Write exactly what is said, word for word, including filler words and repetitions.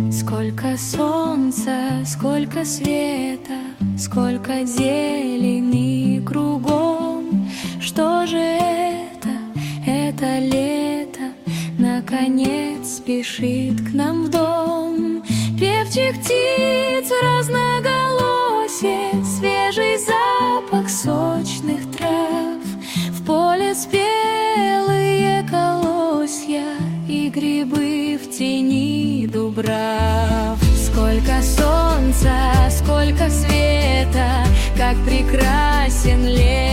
Сколько солнца, сколько света, сколько зелени кругом. Что же это, это лето, наконец спешит к нам в дом. Певчих птиц разноголосие, свежий запах сочных трав. В поле спелые колосья и грибы в тени дубрав. Сколько солнца, сколько света, как прекрасен лес.